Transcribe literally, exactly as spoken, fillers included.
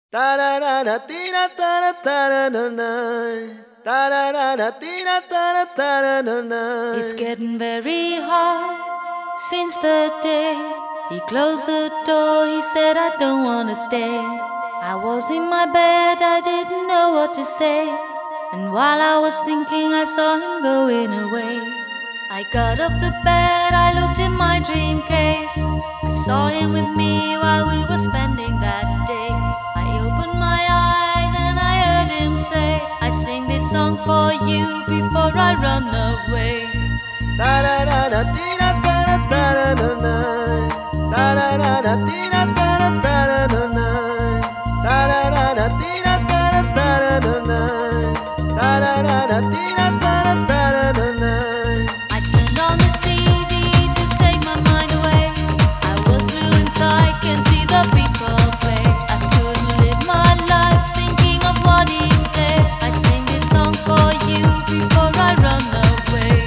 It's getting very hard since the day he closed the door. He said, I don't wanna stay. I was in my bed, I didn't know what to say. And while I was thinking, I saw him going away. I got off the bed, I looked in my dream case. I saw him with me while we were spending that day. I opened my eyes and I heard him say, I sing this song for you before I run away. I turned on the T V to take my mind away. I was blue inside, can see the people play. I couldn't live my life thinking of what he said. I sing this song for you before I run away.